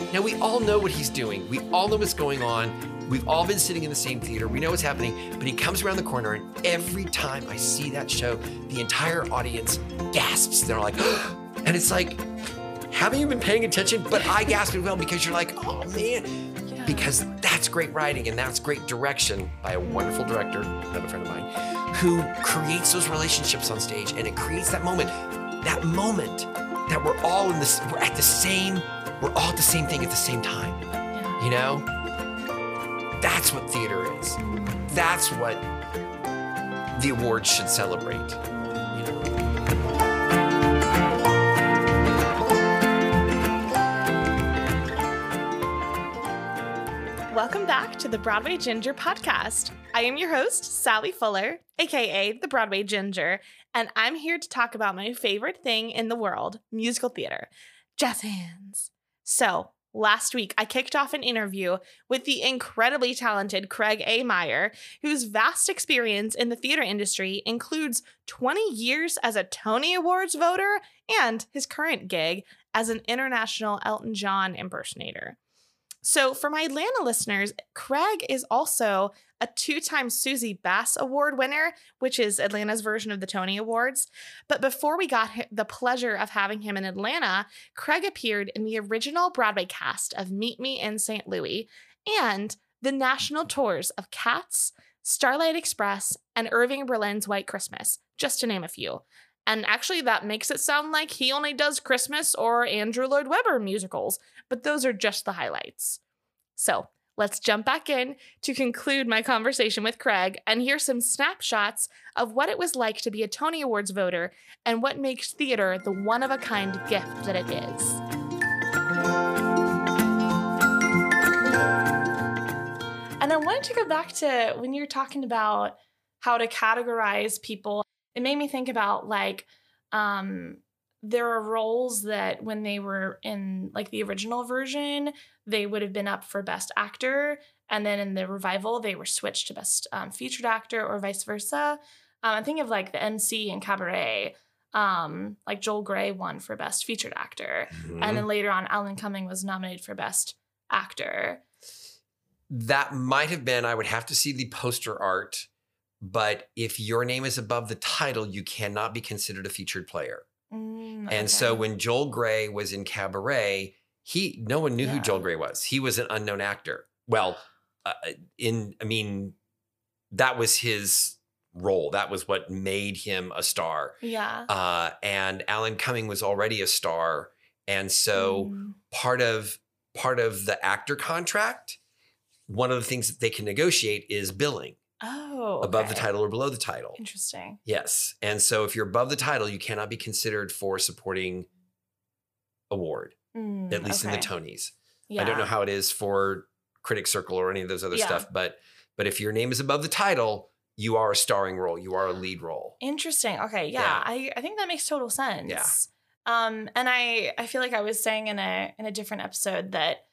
Now, we all know what he's doing. We all know what's going on. We've all been sitting in the same theater. We know what's happening, but he comes around the corner, and every time I see that show, the entire audience gasps. They're like, and it's like, haven't you been paying attention? But I gasp as well because you're like, oh man, because that's great writing and that's great direction by a wonderful director, another friend of mine, who creates those relationships on stage, and it creates that moment that we're all in this, we're all at the same thing at the same time. Yeah. You know? That's what theater is. That's what the awards should celebrate. You know? Welcome back to the Broadway Ginger podcast. I am your host, Sally Fuller, aka the Broadway Ginger, and I'm here to talk about my favorite thing in the world, musical theater, jazz hands. So, last week I kicked off an interview with the incredibly talented Craig A. Meyer, whose vast experience in the theater industry includes 20 years as a Tony Awards voter and his current gig as an international Elton John impersonator. So for my Atlanta listeners, Craig is also a 2-time Susie Bass Award winner, which is Atlanta's version of the Tony Awards. But before we got the pleasure of having him in Atlanta, Craig appeared in the original Broadway cast of Meet Me in St. Louis and the national tours of Cats, Starlight Express, and Irving Berlin's White Christmas, just to name a few. And actually, that makes it sound like he only does Christmas or Andrew Lloyd Webber musicals, but those are just the highlights. So let's jump back in to conclude my conversation with Craig and hear some snapshots of what it was like to be a Tony Awards voter and what makes theater the one-of-a-kind gift that it is. And I wanted to go back to when you're talking about how to categorize people. It made me think about there are roles that when they were in like the original version, they would have been up for Best Actor. And then in the revival, they were switched to Best Featured Actor or vice versa. I think of like the MC in Cabaret, like Joel Grey won for Best Featured Actor. Mm-hmm. And then later on, Alan Cumming was nominated for Best Actor. That might have been, I would have to see the poster art. But if your name is above the title, you cannot be considered a featured player. And so when Joel Grey was in Cabaret, no one knew who Joel Grey was. He was an unknown actor. Well, that was his role. That was what made him a star. Yeah. And Alan Cumming was already a star. And so part of the actor contract, one of the things that they can negotiate is billing. Oh, okay. Above the title or below the title. Interesting. Yes. And so if you're above the title, you cannot be considered for supporting award, at least in the Tonys. Yeah. I don't know how it is for Critic Circle or any of those other stuff, but if your name is above the title, you are a starring role. You are a lead role. Interesting. Okay. Yeah. I think that makes total sense. Yeah. And I feel like I was saying in a different episode that,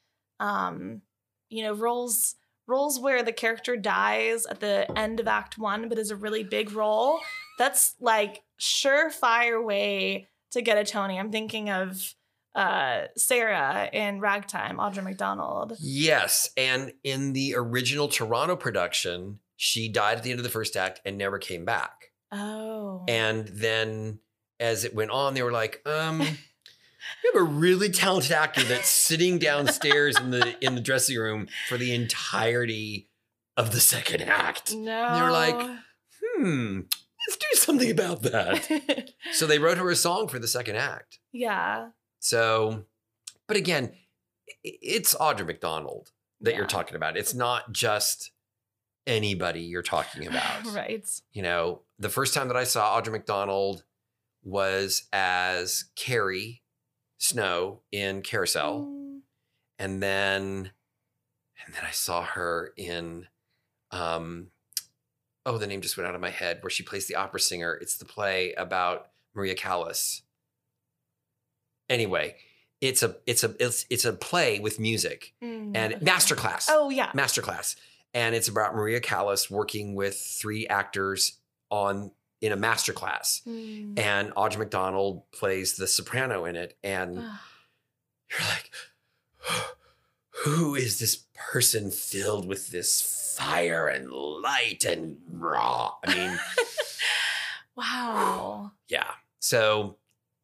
roles where the character dies at the end of Act 1, but is a really big role, that's like surefire way to get a Tony. I'm thinking of Sarah in Ragtime, Audra McDonald. Yes. And in the original Toronto production, she died at the end of the first act and never came back. Oh. And then as it went on, they were like, we have a really talented actor that's sitting downstairs in the dressing room for the entirety of the second act. No. And they were like, let's do something about that. So they wrote her a song for the second act. Yeah. So, but again, it's Audra McDonald that you're talking about. It's not just anybody you're talking about. Right. You know, the first time that I saw Audra McDonald was as Carrie Snow in Carousel. And then I saw her in, the name just went out of my head, where she plays the opera singer. It's the play about Maria Callas. Anyway, it's a play with music and Masterclass. Oh yeah. Masterclass. And it's about Maria Callas working with 3 actors in a masterclass, and Audra McDonald plays the soprano in it, and you're like, who is this person filled with this fire and light and raw? I mean, Wow. yeah. So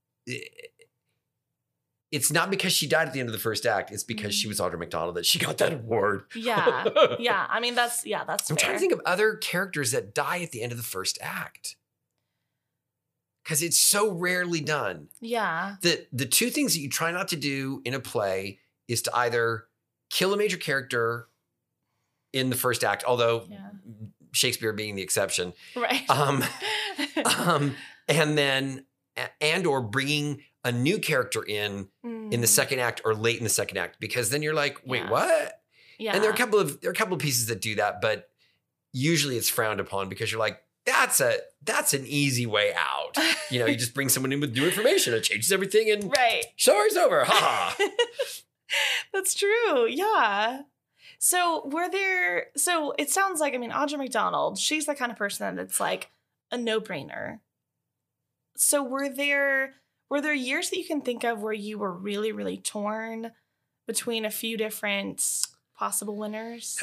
it's not because she died at the end of the first act. It's because she was Audra McDonald that she got that award. Yeah. Yeah. I mean, that's I'm trying to think of other characters that die at the end of the first act. Because it's so rarely done. Yeah. The two things that you try not to do in a play is to either kill a major character in the first act, although Shakespeare being the exception. Right. And or bringing a new character in the second act or late in the second act, because then you're like, wait, what? Yeah. And there are a couple of pieces that do that, but usually it's frowned upon because you're like, that's an easy way out. You know, you just bring someone in with new information. It changes everything and story's over. Ha ha. That's true. Yeah. So it sounds like, I mean, Audra McDonald, she's the kind of person that's like a no-brainer. So were there years that you can think of where you were really, really torn between a few different possible winners?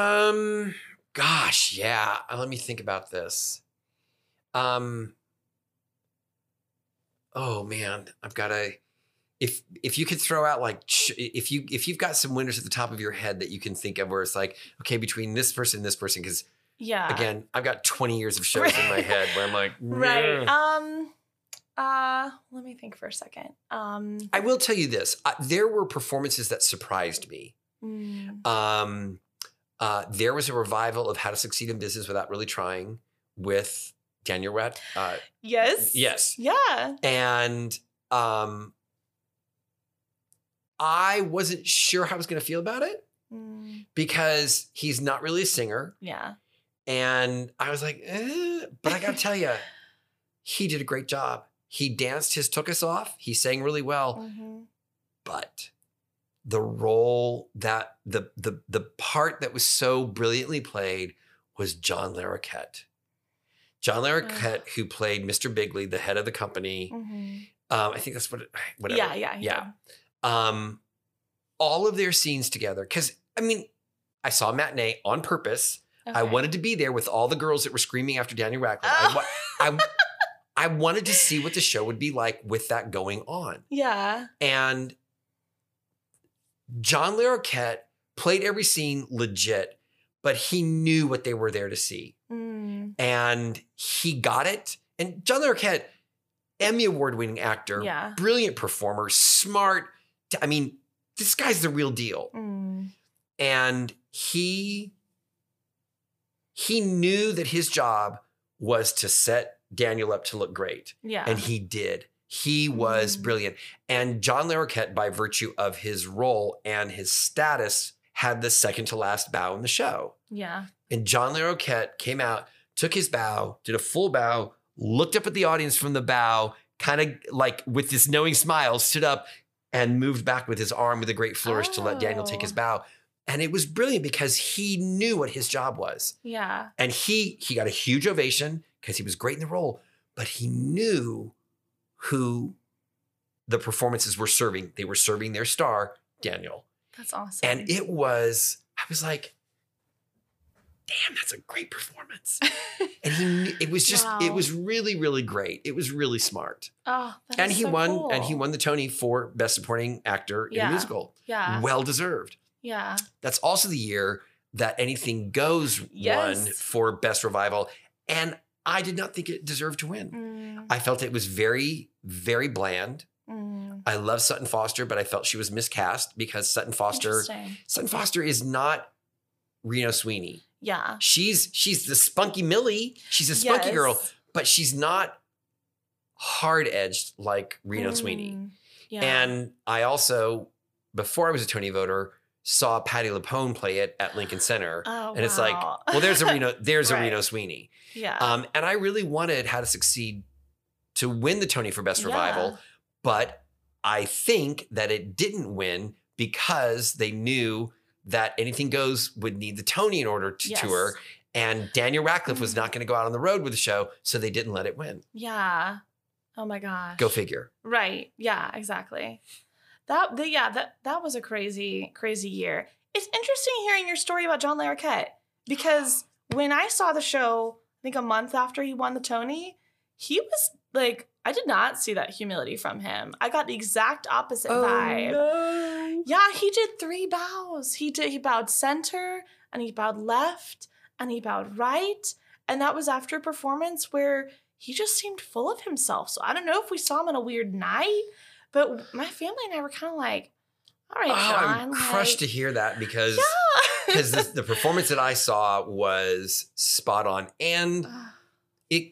Gosh, yeah. Let me think about this. Oh man, I've got to. If you could throw out like if you've got some winners at the top of your head that you can think of where it's like, okay, between this person and this person, because again, I've got 20 years of shows in my head where I'm like, let me think for a second. I will tell you this: there were performances that surprised me. There was a revival of How to Succeed in Business Without Really Trying with Daniel Radcliffe. Yes. Yeah. And I wasn't sure how I was going to feel about it because he's not really a singer. Yeah. And I was like, but I got to tell you, he did a great job. He danced his took us off. He sang really well. But the role that the part that was so brilliantly played was John Larroquette. John Larroquette, who played Mr. Bigley, the head of the company. I think that's whatever. Yeah. All of their scenes together. Because, I mean, I saw Matinee on purpose. I wanted to be there with all the girls that were screaming after Daniel Radcliffe. I wanted to see what the show would be like with that going on. Yeah. And John Larroquette played every scene legit, but he knew what they were there to see. And he got it. And John Larroquette, Emmy Award-winning actor, brilliant performer, smart. I mean, this guy's the real deal. And he knew that his job was to set Daniel up to look great. Yeah. And he did. He was brilliant. And John Larroquette, by virtue of his role and his status, had the second to last bow in the show. Yeah. And John Larroquette came out, took his bow, did a full bow, looked up at the audience from the bow, kind of like with this knowing smile, stood up and moved back with his arm with a great flourish to let Daniel take his bow. And it was brilliant because he knew what his job was. Yeah. And he got a huge ovation because he was great in the role, but he knew who the performances were serving. They were serving their star, Daniel. That's awesome. And I was like, damn, that's a great performance. And it was really, really great. It was really smart. Oh, and he won the Tony for Best Supporting Actor in a Musical. Yeah. Well deserved. Yeah. That's also the year that Anything Goes won for Best Revival. And I did not think it deserved to win. I felt it was very, very bland. I love Sutton Foster, but I felt she was miscast because Sutton Foster is not Reno Sweeney. Yeah. She's the spunky Millie. She's a spunky girl, but she's not hard-edged like Reno Sweeney. Yeah. And I also, before I was a Tony voter, saw Patti LuPone play it at Lincoln Center. Oh, and it's like, well, there's a Reno Sweeney. Yeah. And I really wanted How to Succeed to win the Tony for Best Revival, but I think that it didn't win because they knew that Anything Goes would need the Tony in order to tour, and Daniel Radcliffe was not going to go out on the road with the show, so they didn't let it win. Yeah. Oh my gosh. Go figure. Right. Yeah, exactly. That was a crazy, crazy year. It's interesting hearing your story about John Larroquette because when I saw the show, I think a month after he won the Tony, he was like, I did not see that humility from him. I got the exact opposite vibe. No. Yeah, he did 3 bows. He bowed center, and he bowed left, and he bowed right. And that was after a performance where he just seemed full of himself. So I don't know if we saw him on a weird night, but my family and I were kind of like, all right, John. I'm crushed to hear that because Yeah. the performance that I saw was spot on. And it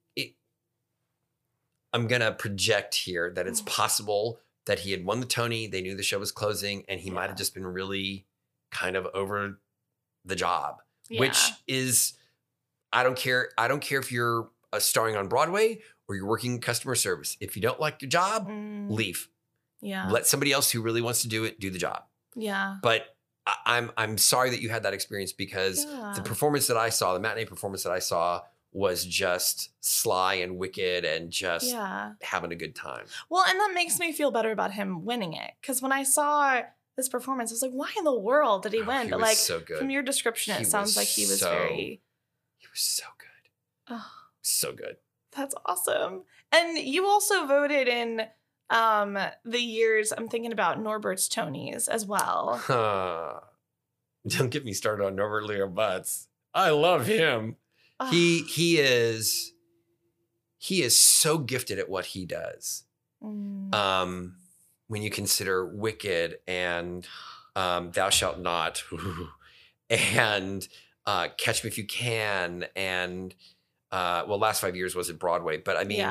I'm going to project here that it's possible that he had won the Tony. They knew the show was closing and he might have just been really kind of over the job, which is, I don't care if you're starring on Broadway or you're working customer service. If you don't like your job, leave. Yeah. Let somebody else who really wants to do it, do the job. Yeah. But I'm sorry that you had that experience because the performance that I saw, the matinee performance that I saw was just sly and wicked and just having a good time. Well, and that makes me feel better about him winning it. Because when I saw this performance, I was like, why in the world did he win? He but was like so good. From your description, it sounds like he was very... He was so good. So good. That's awesome. And you also voted in the years, I'm thinking about Norbert's Tonys as well. Don't get me started on Norbert Leo Butz. I love him. He is so gifted at what he does. When you consider Wicked and Thou Shalt Not and Catch Me If You Can and last 5 years was at Broadway, but I mean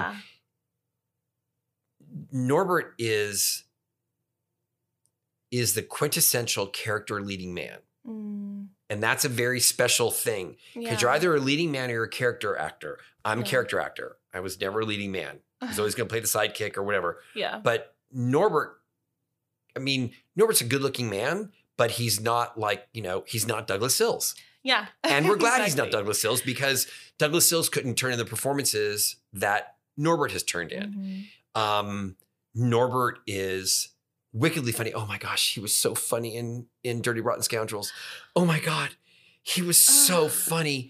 Norbert is the quintessential character leading man. And that's a very special thing because you're either a leading man or you're a character actor. I'm a character actor. I was never a leading man. I was always going to play the sidekick or whatever. Yeah. But Norbert, I mean, Norbert's a good looking man, but he's not like, he's not Douglas Sills. Yeah. And we're glad he's not Douglas Sills because Douglas Sills couldn't turn in the performances that Norbert has turned in. Norbert is wickedly funny. Oh my gosh, he was so funny in Dirty Rotten Scoundrels. Oh my God, he was so funny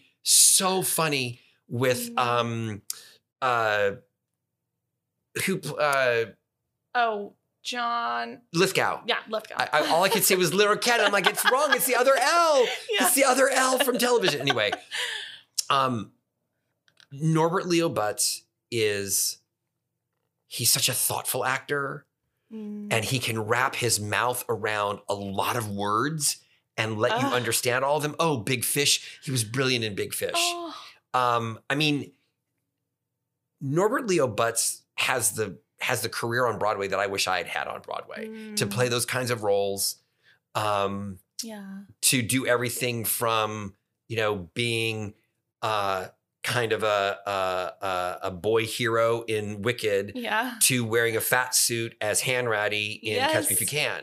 with John Lithgow. Yeah, Lithgow. All I could say was Larroquette. I'm like, it's wrong. It's the other L. It's the other L from television. Anyway, Norbert Leo Butz he's such a thoughtful actor. And he can wrap his mouth around a lot of words and let you understand all of them. Oh, Big Fish. He was brilliant in Big Fish. I mean, Norbert Leo Butz has the career on Broadway that I wish I had on Broadway to play those kinds of roles. To do everything from, being kind of a boy hero in Wicked to wearing a fat suit as Hanratty in Catch Me If You Can.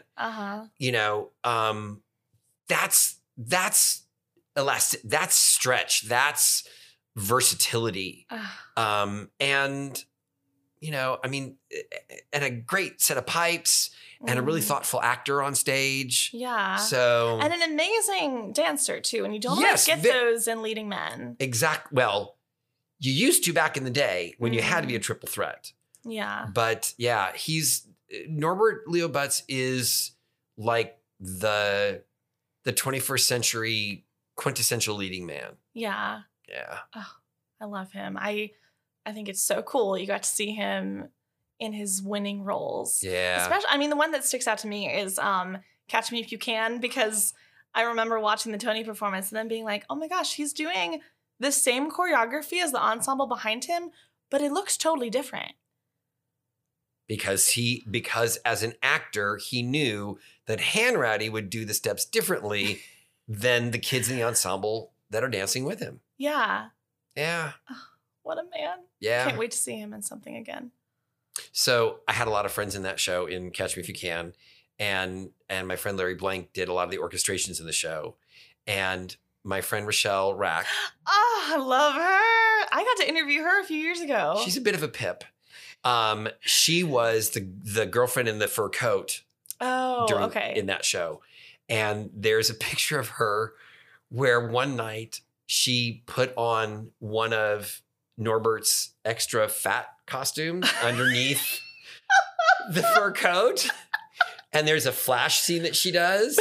That's elastic. That's stretch. That's versatility. And and a great set of pipes and a really thoughtful actor on stage. Yeah. So and an amazing dancer too. And you don't always get those in leading men. Well, you used to back in the day when you had to be a triple threat. Yeah. But yeah, Norbert Leo Butz is like the 21st century quintessential leading man. Yeah. Yeah. Oh, I love him. I think it's so cool you got to see him in his winning roles. Yeah. Especially, the one that sticks out to me is Catch Me If You Can, because I remember watching the Tony performance and then being like, oh my gosh, he's doing the same choreography as the ensemble behind him, but it looks totally different. Because as an actor, he knew that Hanratty would do the steps differently than the kids in the ensemble that are dancing with him. Yeah. Yeah. Oh, what a man. Yeah. Can't wait to see him in something again. So I had a lot of friends in that show in Catch Me If You Can. And my friend Larry Blank did a lot of the orchestrations in the show. And my friend Rochelle Rack. Oh, I love her. I got to interview her a few years ago. She's a bit of a pip. She was the girlfriend in the fur coat Oh, during okay. in that show. And there's a picture of her where one night she put on one of Norbert's extra fat costumes underneath the fur coat. And there's a flash scene that she does.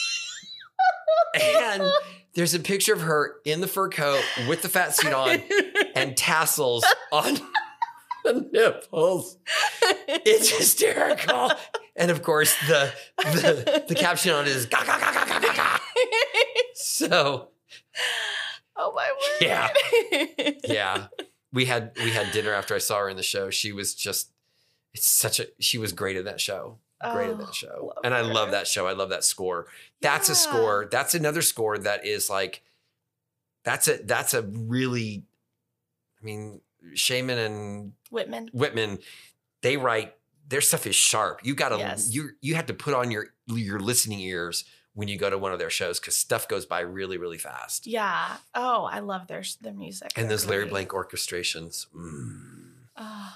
And there's a picture of her in the fur coat with the fat suit on and tassels on the nipples. It's hysterical. And of course, the caption on it is ga ga ga ga ga ga ga. So, oh my word. Yeah. Yeah. We had dinner after I saw her in the show. She was just, she was great at that show. Great at that show. And I love that show. I love that score. That's a score. That's another score that is like, that's a really, I mean, Shaman and Whitman, they write, their stuff is sharp. You gotta, you have to put on your listening ears when you go to one of their shows because stuff goes by really, really fast. Yeah. Oh, I love their music. And those Larry Blank orchestrations. Oh.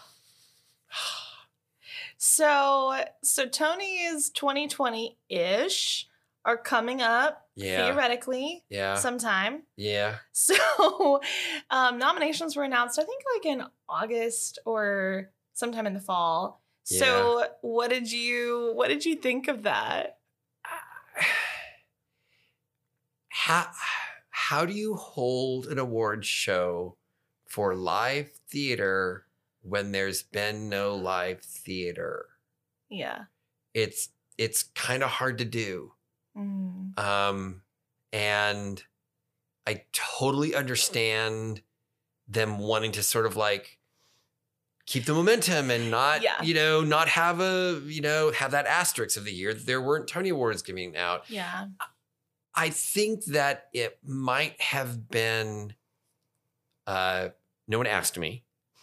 So Tony's 2020-ish are coming up theoretically sometime. Yeah. So nominations were announced, I think like in August or sometime in the fall. Yeah. So what did you think of that? How do you hold an award show for live theater when there's been no live theater? Yeah. It's kind of hard to do. And I totally understand them wanting to sort of like keep the momentum and not, not have have that asterisk of the year. There weren't Tony Awards giving out. Yeah. I think that it might have been, no one asked me.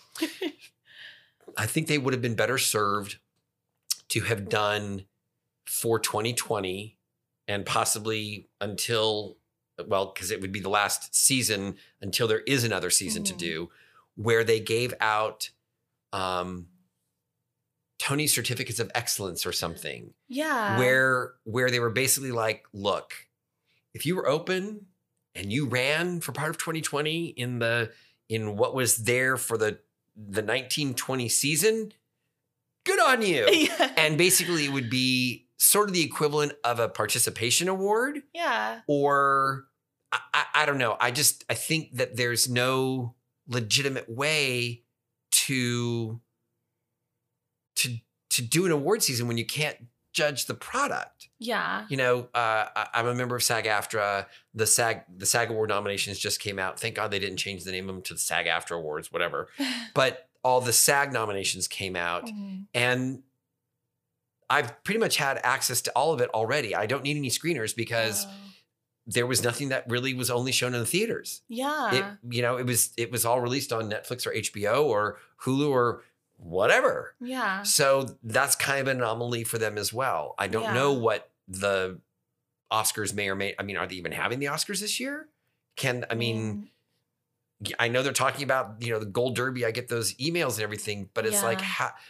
I think they would have been better served to have done for 2020 and possibly until, because it would be the last season until there is another season to do, where they gave out Tony certificates of excellence or something. Yeah. Where they were basically like, look, if you were open and you ran for part of 2020 in what was there for the 1920 season, good on you. Yeah. And basically it would be sort of the equivalent of a participation award. Yeah. Or I don't know. I think that there's no legitimate way to do an award season when you can't judge the product. Yeah. I'm a member of SAG-AFTRA. The SAG Award nominations just came out. Thank God they didn't change the name of them to the SAG-AFTRA Awards, whatever. But all the SAG nominations came out, and I've pretty much had access to all of it already. I don't need any screeners because there was nothing that really was only shown in the theaters. Yeah. It was all released on Netflix or HBO or Hulu or whatever. Yeah. So that's kind of an anomaly for them as well. I don't know what the Oscars may or may, are they even having the Oscars this year? I know they're talking about, the Gold Derby. I get those emails and everything, but it's like,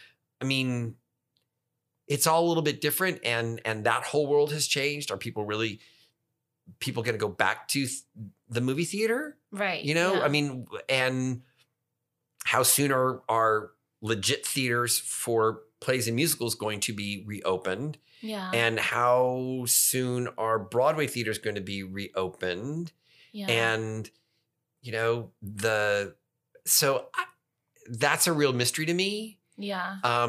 it's all a little bit different. And that whole world has changed. Are people going to go back to the movie theater? Right. And how soon are legit theaters for plays and musicals going to be reopened? Yeah. And how soon are Broadway theaters going to be reopened? Yeah. And, that's a real mystery to me. Yeah.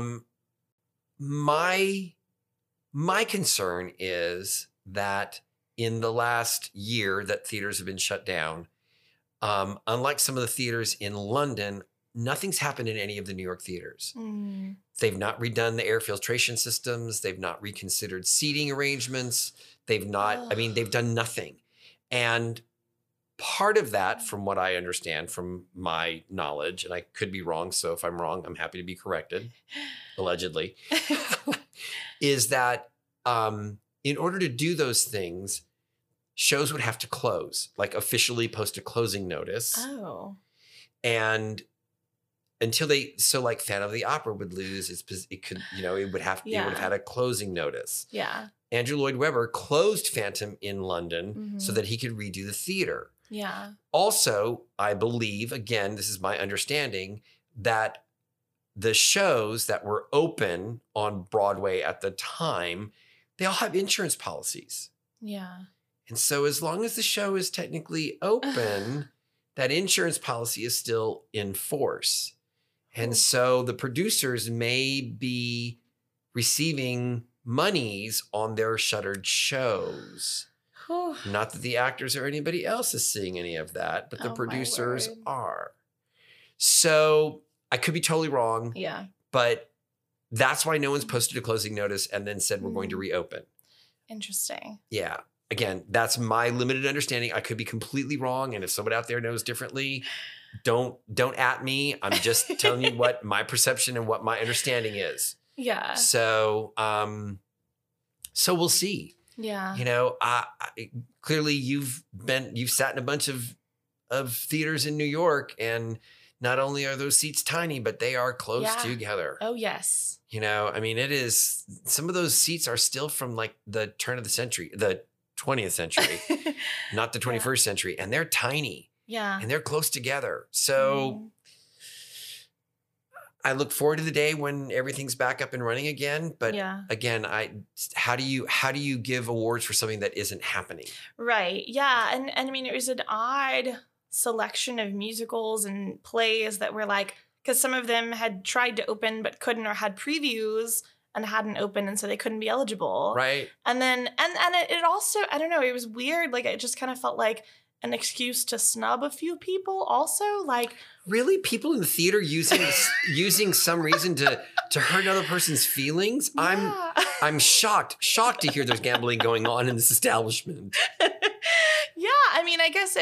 My concern is that in the last year that theaters have been shut down, unlike some of the theaters in London, nothing's happened in any of the New York theaters. They've not redone the air filtration systems. They've not reconsidered seating arrangements. They've not, they've done nothing. And part of that, from what I understand, from my knowledge, and I could be wrong, so if I'm wrong, I'm happy to be corrected, allegedly, is that in order to do those things, shows would have to close, like officially post a closing notice. Oh. And until so like Phantom of the Opera would lose it could, it would have had a closing notice. Yeah. Andrew Lloyd Webber closed Phantom in London so that he could redo the theater. Yeah. Also, I believe, again, this is my understanding, that the shows that were open on Broadway at the time, they all have insurance policies. Yeah. And so as long as the show is technically open, that insurance policy is still in force. And so the producers may be receiving monies on their shuttered shows. Not that the actors or anybody else is seeing any of that, but the producers are. So I could be totally wrong. Yeah. But that's why no one's posted a closing notice and then said we're going to reopen. Interesting. Yeah. Again, that's my limited understanding. I could be completely wrong. And if someone out there knows differently, don't at me. I'm just telling you what my perception and what my understanding is. Yeah. So, so we'll see. Yeah. I clearly you've sat in a bunch of theaters in New York, and not only are those seats tiny, but they are close together. Oh, yes. I mean, it is, some of those seats are still from like the turn of the century, the 20th century, not the 21st century. And they're tiny. Yeah. And they're close together. So I look forward to the day when everything's back up and running again. But again, how do you give awards for something that isn't happening? Right. Yeah. And I mean, it was an odd selection of musicals and plays that were like, because some of them had tried to open but couldn't, or had previews and hadn't opened, and so they couldn't be eligible. Right. And then and it also, I don't know, it was weird. Like, it just kind of felt like an excuse to snub a few people also. Like, really, people in the theater using some reason to hurt another person's feelings? Yeah. I'm shocked to hear there's gambling going on in this establishment. Yeah, I mean, I guess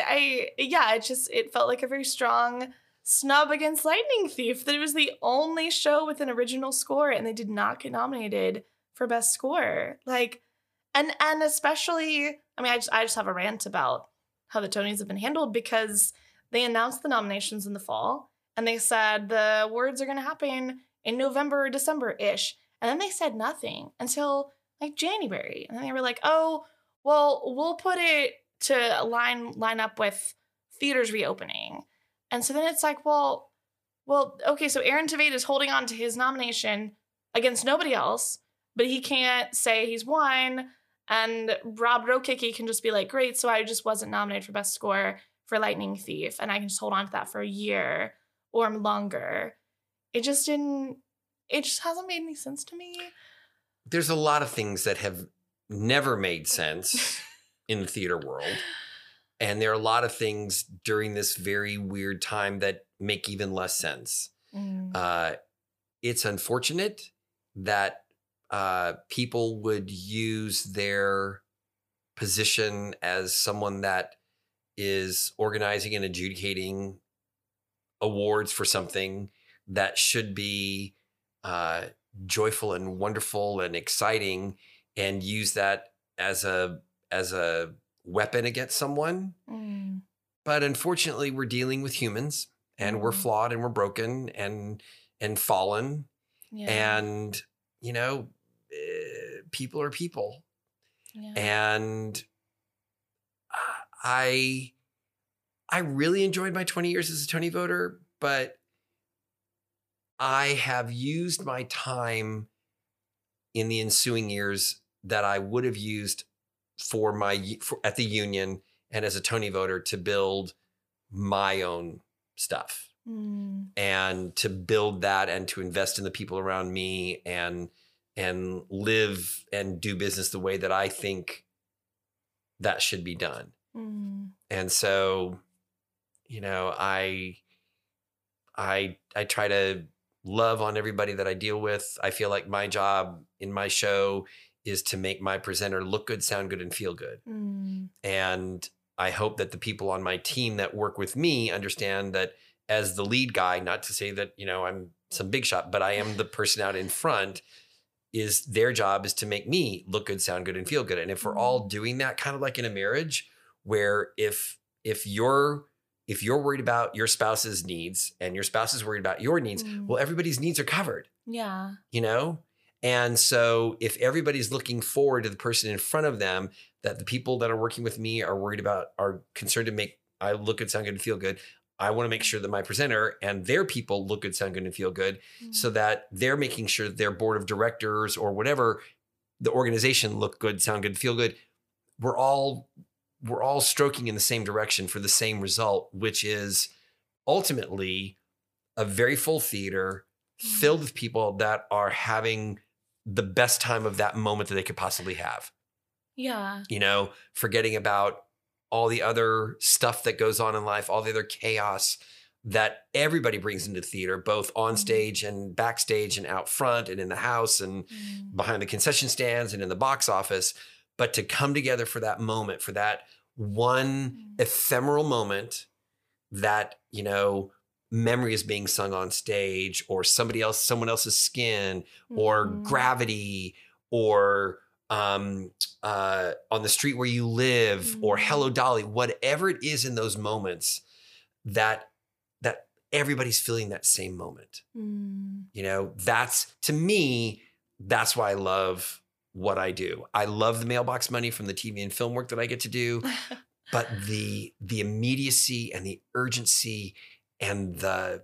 it felt like a very strong snub against Lightning Thief, that it was the only show with an original score and they did not get nominated for best score. Like, and especially, I mean, I just have a rant about how the Tonys have been handled, because they announced the nominations in the fall and they said the awards are going to happen in November or December-ish. And then they said nothing until like January. And then they were like, oh, well, we'll put it to line up with theaters reopening. And so then it's like, well, okay, so Aaron Tveit is holding on to his nomination against nobody else, but he can't say he's won. And Rob Rokicki can just be like, great, so I just wasn't nominated for best score for Lightning Thief, and I can just hold on to that for a year or longer. It just hasn't made any sense to me. There's a lot of things that have never made sense in the theater world. And there are a lot of things during this very weird time that make even less sense. It's unfortunate that people would use their position as someone that is organizing and adjudicating awards for something that should be joyful and wonderful and exciting, and use that as a weapon against someone. But unfortunately, we're dealing with humans, and we're flawed and we're broken and fallen. And, people are people. And I really enjoyed my 20 years as a Tony voter, but I have used my time in the ensuing years that I would have used at the union and as a Tony voter to build my own stuff and to build that and to invest in the people around me and live and do business the way that I think that should be done. And so, I try to love on everybody that I deal with. I feel like my job in my show is to make my presenter look good, sound good, and feel good. And I hope that the people on my team that work with me understand that as the lead guy, not to say that, I'm some big shot, but I am the person out in front, is their job is to make me look good, sound good, and feel good. And if we're all doing that, kind of like in a marriage, where if your if you're worried about your spouse's needs and your spouse is worried about your needs, well, everybody's needs are covered. Yeah. You know? And so if everybody's looking forward to the person in front of them, that the people that are working with me are worried about, are concerned to make I look good, sound good, and feel good. I want to make sure that my presenter and their people look good, sound good, and feel good, so that they're making sure that their board of directors or whatever, the organization, look good, sound good, feel good. We're all stroking in the same direction for the same result, which is ultimately a very full theater filled with people that are having the best time of that moment that they could possibly have. Yeah. You know, forgetting about all the other stuff that goes on in life, all the other chaos that everybody brings into theater, both on stage and backstage and out front and in the house and behind the concession stands and in the box office. But to come together for that moment, for that one ephemeral moment that, you know, memory is being sung on stage, or someone else's skin, or gravity, or on the street where you live, or Hello Dolly, whatever it is in those moments that everybody's feeling that same moment. You know, that's, to me, that's why I love what I do. I love the mailbox money from the TV and film work that I get to do, but the immediacy and the urgency and the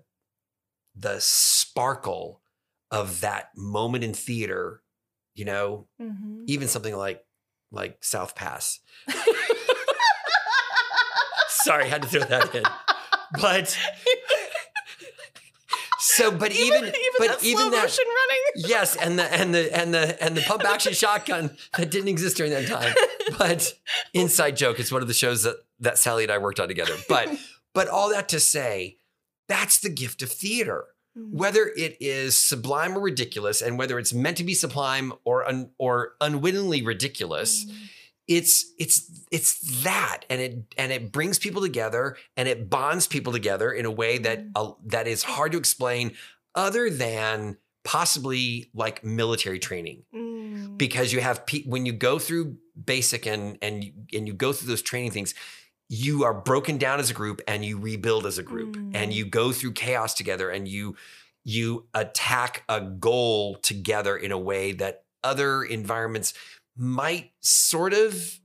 sparkle of that moment in theater, you know, even something like South Pass. Sorry, I had to throw that in. But so, but even that slow motion running. Yes, and the pump action shotgun that didn't exist during that time. But inside joke, it's one of the shows that Sally and I worked on together. But all that to say, that's the gift of theater. Whether it is sublime or ridiculous, and whether it's meant to be sublime or unwittingly ridiculous, it's that, and it brings people together, and it bonds people together in a way that is hard to explain, other than possibly like military training, because you have when you go through basic and you go through those training things, you are broken down as a group and you rebuild as a group, and you go through chaos together, and you attack a goal together in a way that other environments might sort of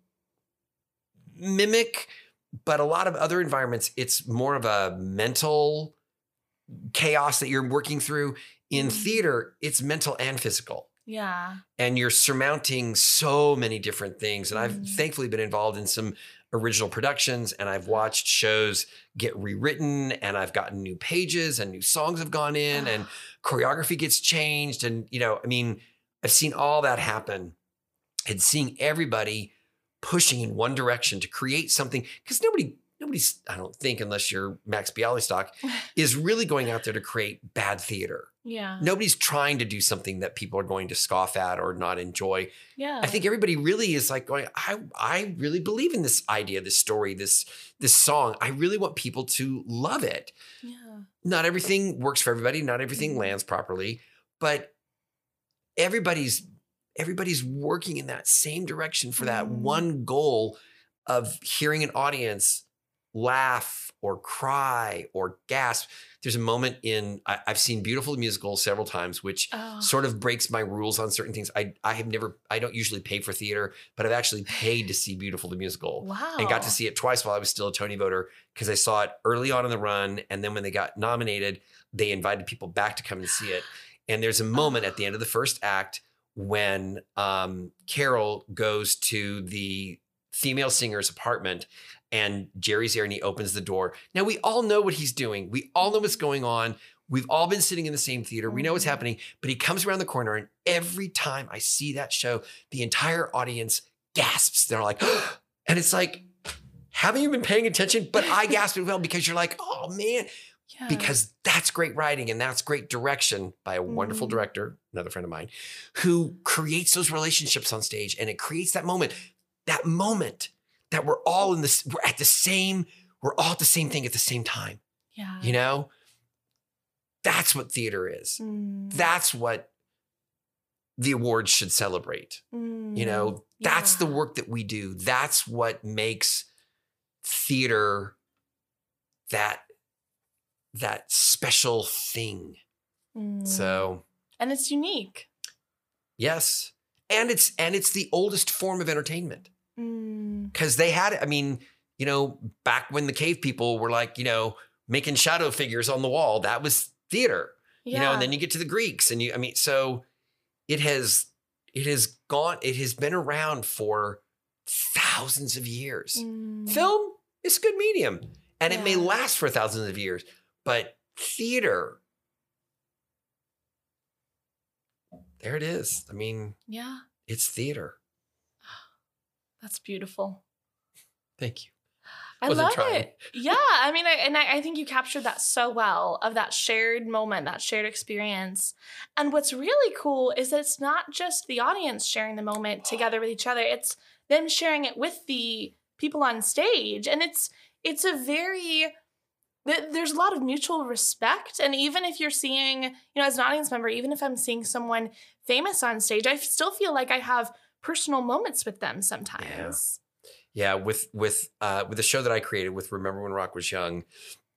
mimic, but a lot of other environments, it's more of a mental chaos that you're working through. In theater, it's mental and physical. Yeah. And you're surmounting so many different things. And I've thankfully been involved in some original productions, and I've watched shows get rewritten, and I've gotten new pages, and new songs have gone in, and choreography gets changed. And, you know, I mean, I've seen all that happen, and seeing everybody pushing in one direction to create something, because nobody's, I don't think, unless you're Max Bialystock, is really going out there to create bad theater. Yeah. Nobody's trying to do something that people are going to scoff at or not enjoy. Yeah. I think everybody really is like going, I really believe in this idea, this story, this song. I really want people to love it. Yeah. Not everything works for everybody. Not everything lands properly, but everybody's working in that same direction for that one goal of hearing an audience laugh or cry or gasp. There's a moment I've seen Beautiful the Musical several times, which sort of breaks my rules on certain things. I don't usually pay for theater, but I've actually paid to see Beautiful the Musical. Wow. And got to see it twice while I was still a Tony voter, because I saw it early on in the run. And then when they got nominated, they invited people back to come and see it. And there's a moment at the end of the first act when Carol goes to the female singer's apartment, and Jerry's there, and he opens the door. Now, we all know what he's doing. We all know what's going on. We've all been sitting in the same theater. We know what's happening, but he comes around the corner, and every time I see that show, the entire audience gasps. They're like, and it's like, haven't you been paying attention? But I gasped as well, because you're like, oh man, because that's great writing, and that's great direction by a wonderful director, another friend of mine, who creates those relationships on stage, and it creates that moment that we're all we're all at the same thing at the same time. Yeah. You know, that's what theater is. That's what the awards should celebrate. You know, that's the work that we do. That's what makes theater that special thing. So, and it's unique. Yes. And it's the oldest form of entertainment. Because they had, I mean, you know, back when the cave people were like, you know, making shadow figures on the wall, that was theater. You know, and then you get to the Greeks and so it has been around for thousands of years. Film is a good medium and it may last for thousands of years, but theater, there it is. I mean, it's theater. That's beautiful. Thank you. I love it. Yeah. I mean, I think you captured that so well, of that shared moment, that shared experience. And what's really cool is that it's not just the audience sharing the moment together with each other. It's them sharing it with the people on stage. And it's a very, there's a lot of mutual respect. And even if you're seeing, you know, as an audience member, even if I'm seeing someone famous on stage, I still feel like I have personal moments with them sometimes. Yeah, with the show that I created with Remember When Rock Was Young,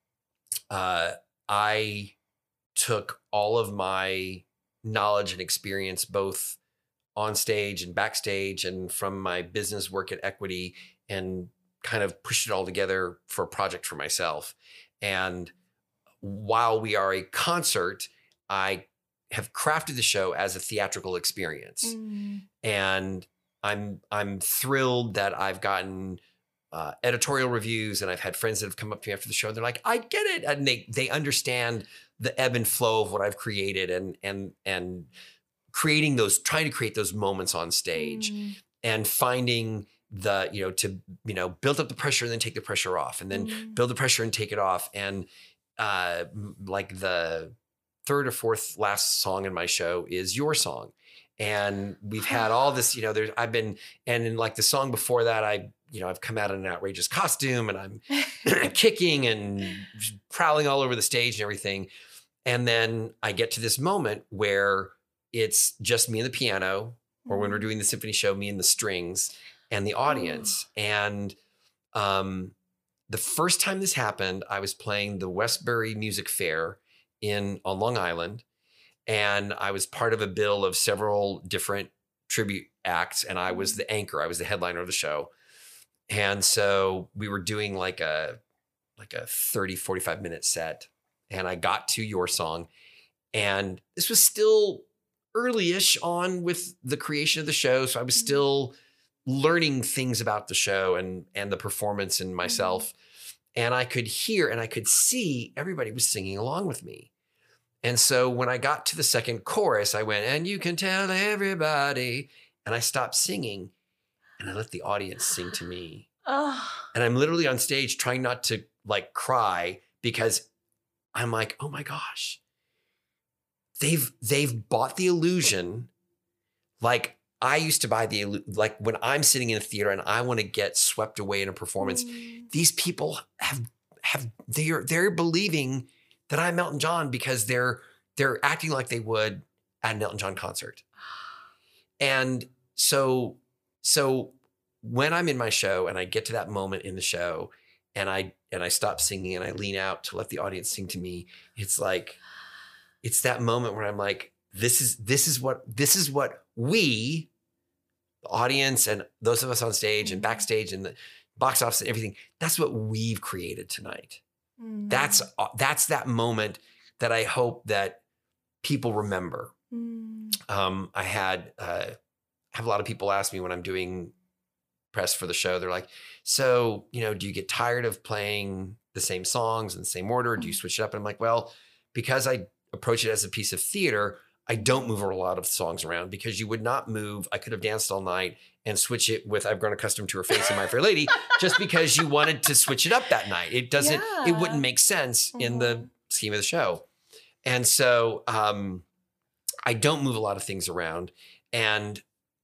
I took all of my knowledge and experience both on stage and backstage and from my business work at Equity and kind of pushed it all together for a project for myself. And while we are a concert, I have crafted the show as a theatrical experience. And I'm thrilled that I've gotten editorial reviews and I've had friends that have come up to me after the show. And they're like, I get it. And they understand the ebb and flow of what I've created and creating those, trying to create those moments on stage and finding the, you know, to, you know, build up the pressure and then take the pressure off and then build the pressure and take it off. And like the third or fourth last song in my show is your song. And we've had all this, you know, and in like the song before that, I've come out in an outrageous costume and I'm kicking and prowling all over the stage and everything. And then I get to this moment where it's just me and the piano, or when we're doing the symphony show, me and the strings and the audience. And the first time this happened, I was playing the Westbury Music Fair on Long Island. And I was part of a bill of several different tribute acts. And I was the anchor. I was the headliner of the show. And so we were doing like a 30, 45 minute set. And I got to your song. And this was still early-ish on with the creation of the show. So I was still learning things about the show and the performance and myself. And I could hear and I could see everybody was singing along with me. And so when I got to the second chorus, I went, and you can tell everybody. And I stopped singing and I let the audience sing to me. And I'm literally on stage trying not to like cry because I'm like, oh my gosh, they've bought the illusion. Like I used to buy like when I'm sitting in a theater and I want to get swept away in a performance, these people they're believing that I'm Elton John because they're acting like they would at an Elton John concert. And so when I'm in my show and I get to that moment in the show and I stop singing and I lean out to let the audience sing to me, it's like, it's that moment where I'm like, this is what we, the audience and those of us on stage and backstage and the box office and everything, that's what we've created tonight. That's that moment that I hope that people remember. I have a lot of people ask me when I'm doing press for the show, they're like, so, you know, do you get tired of playing the same songs in the same order? Do you switch it up? And I'm like, well, because I approach it as a piece of theater, I don't move a lot of songs around because you would not move. I could have danced all night and switch it with I've Grown Accustomed to Her Face and My Fair Lady just because you wanted to switch it up that night. It wouldn't make sense in the scheme of the show. And so I don't move a lot of things around. And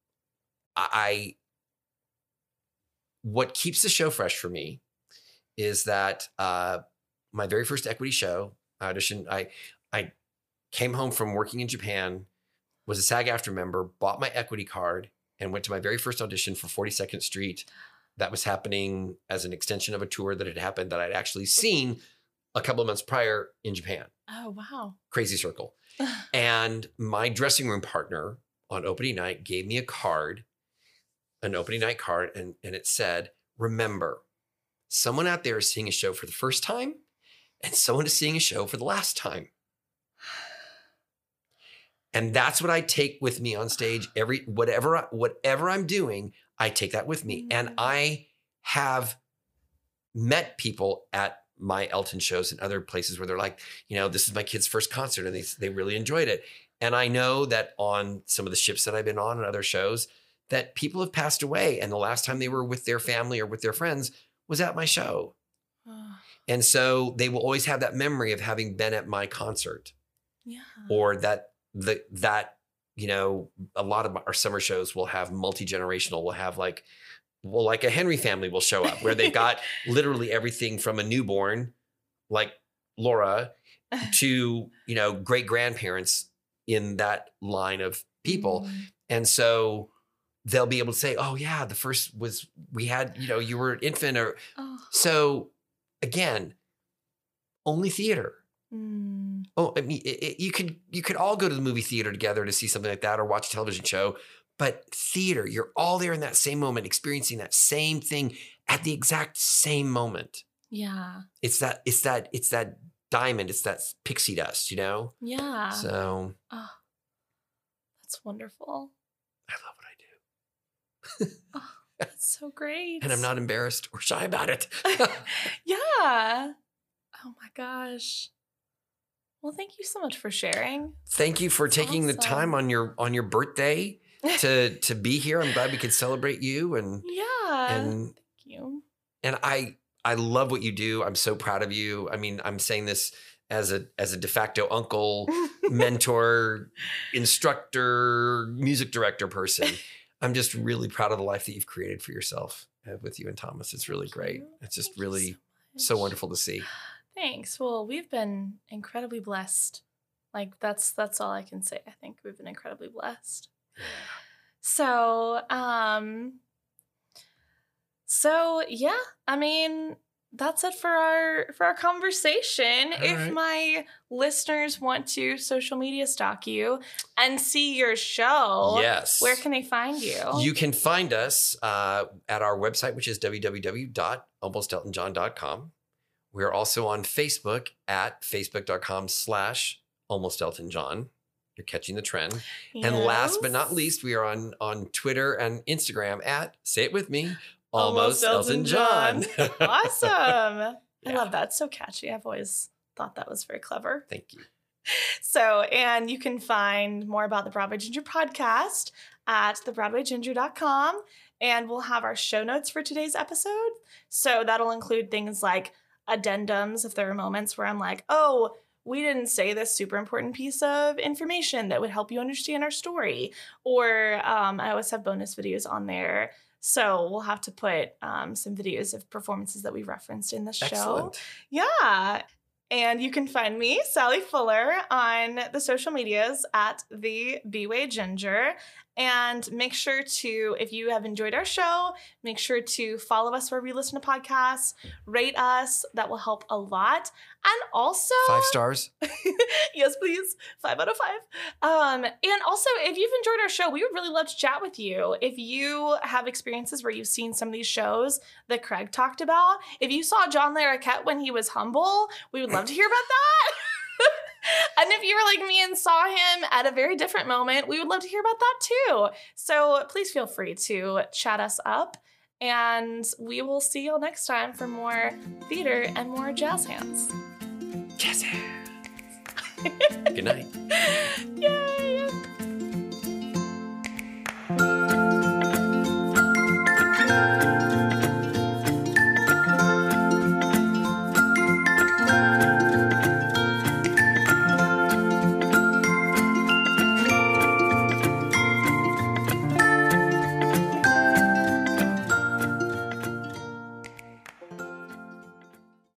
what keeps the show fresh for me is that my very first Equity show, I auditioned, I came home from working in Japan, was a SAG-AFTRA member, bought my Equity card, and went to my very first audition for 42nd Street. That was happening as an extension of a tour that had happened that I'd actually seen a couple of months prior in Japan. Oh, wow. Crazy circle. And my dressing room partner on opening night gave me an opening night card, and it said, remember, someone out there is seeing a show for the first time and someone is seeing a show for the last time. And that's what I take with me on stage. Whatever I'm doing, I take that with me. And I have met people at my Elton shows and other places where they're like, this is my kid's first concert and they really enjoyed it. And I know that on some of the ships that I've been on and other shows that people have passed away. And the last time they were with their family or with their friends was at my show. And so they will always have that memory of having been at my concert. Yeah. Or that a lot of our summer shows will have multi-generational, will have like a Henry family will show up where they've got literally everything from a newborn, like Laura, to, great grandparents in that line of people. And so they'll be able to say, oh yeah, the first was, we had, you were an infant so again, only theater. Oh, I mean, you could all go to the movie theater together to see something like that or watch a television show, but theater, you're all there in that same moment, experiencing that same thing at the exact same moment. Yeah. It's that diamond, it's that pixie dust, Yeah. So. Oh, that's wonderful. I love what I do. Oh, that's so great. And I'm not embarrassed or shy about it. Yeah. Oh my gosh. Well, thank you so much for sharing. Thank you for taking the time on your birthday to be here. I'm glad we could celebrate you and thank you. And I love what you do. I'm so proud of you. I mean, I'm saying this as a de facto uncle, mentor, instructor, music director person. I'm just really proud of the life that you've created for yourself with you and Thomas. It's really great. It's just really so wonderful to see. Thanks. Well, we've been incredibly blessed. Like that's all I can say. I think we've been incredibly blessed. So yeah, I mean, that's it for our conversation. If my listeners want to social media stalk you and see your show, yes, where can they find you? You can find us at our website, which is www.almosteltonjohn.com. We're also on Facebook at facebook.com/almosteltonjohn. You're catching the trend. Yes. And last but not least, we are on Twitter and Instagram at, say it with me, Almost Elton John. Awesome. I love that. It's so catchy. I've always thought that was very clever. Thank you. So, and you can find more about the Broadway Ginger podcast at thebroadwayginger.com. And we'll have our show notes for today's episode. So that'll include things like addendums if there are moments where I'm like, oh, we didn't say this super important piece of information that would help you understand our story. Or I always have bonus videos on there. So we'll have to put some videos of performances that we referenced in the show. Excellent. Yeah. And you can find me, Sally Fuller, on the social medias at the B-Way Ginger. And make sure to, if you have enjoyed our show, make sure to follow us where we listen to podcasts, rate us. That will help a lot. And also 5 stars. Yes, please. 5 out of 5. And also, if you've enjoyed our show, we would really love to chat with you. If you have experiences where you've seen some of these shows that Craig talked about, if you saw John Larroquette when he was humble, we would love to hear about that. And if you were like me and saw him at a very different moment, we would love to hear about that too. So please feel free to chat us up. And we will see y'all next time for more theater and more jazz hands. Jazz hands. Good night. Yay!